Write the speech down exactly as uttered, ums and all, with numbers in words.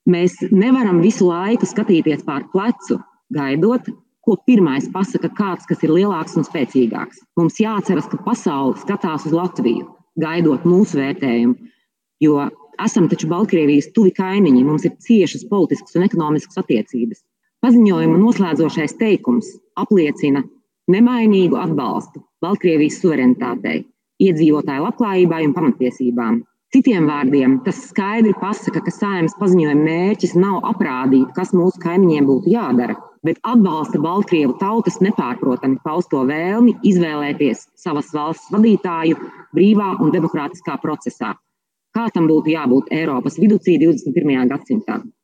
Mēs nevaram visu laiku skatīties pār plecu, gaidot, ko pirmais pasaka kāds, kas ir lielāks un spēcīgāks. Mums jāatceras, ka pasaule skatās uz Latviju, gaidot mūsu vērtējumu, jo esam taču Baltkrievijas tuvi kaimiņi, mums ir ciešas politiskas un ekonomiskas attiecības. Paziņojuma noslēdzošais teikums apliecina nemainīgu atbalstu Baltkrievijas suverenitātei, iedzīvotāju labklājībai un pamatiesībām. Citiem vārdiem, tas skaidri pasaka, ka Saeimas paziņojuma mērķis nav aprādīt, kas mūsu kaimiņiem būtu jādara, bet atbalsta Baltkrievu tautas nepārprotami pausto vēlmi izvēlēties savas valsts vadītāju brīvā un demokrātiskā procesā. Kā tam būtu jābūt Eiropas viducī divdesmit pirmajā gadsimtā?